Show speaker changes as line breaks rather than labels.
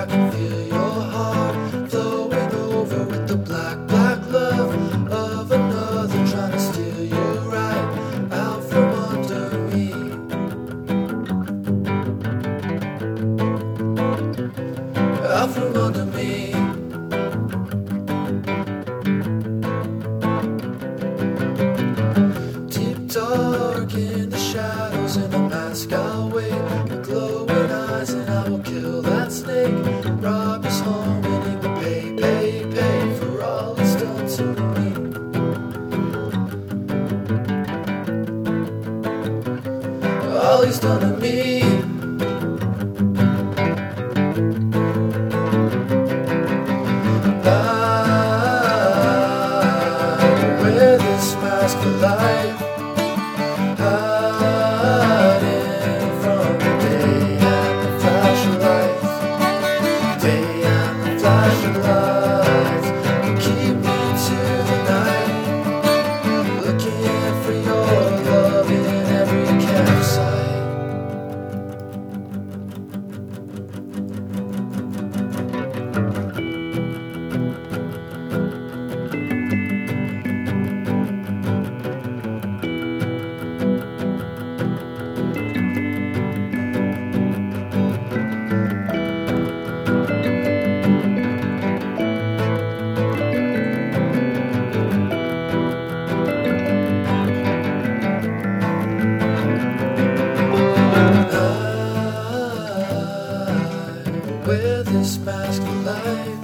I can feel your heart flowing over with the black, black love of another trying to steal you right out from under me. Out from under me. Deep dark in the shadows, in a mask I'll wait with glowing eyes, and I will kill that snake, rob his home, and he will pay, pay, pay for all he's done to me. All he's done to me. For life, hiding from the day and the flash of lights, day and the flash of lights, you keep me to the night, looking for your love in every campsite. Wear this mask of life.